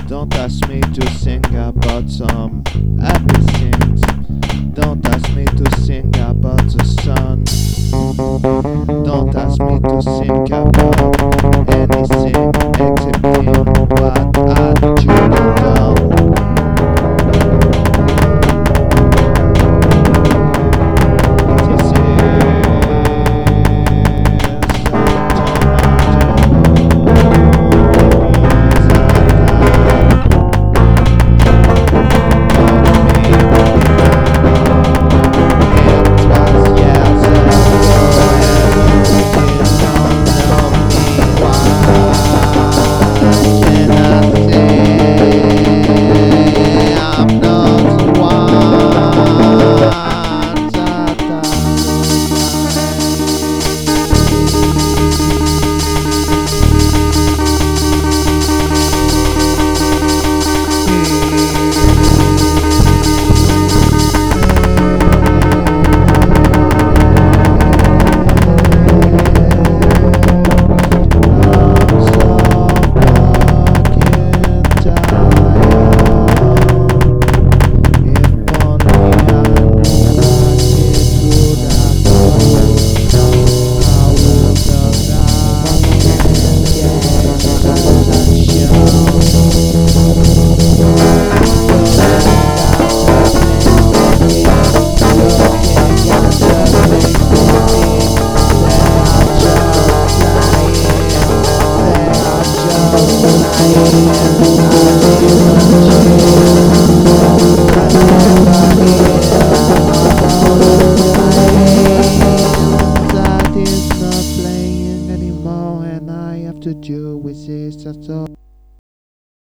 Don't ask me to sing about some happy things. Don't ask me to sing about the sun. Don't ask me to sing about anything excepting what I should have done. I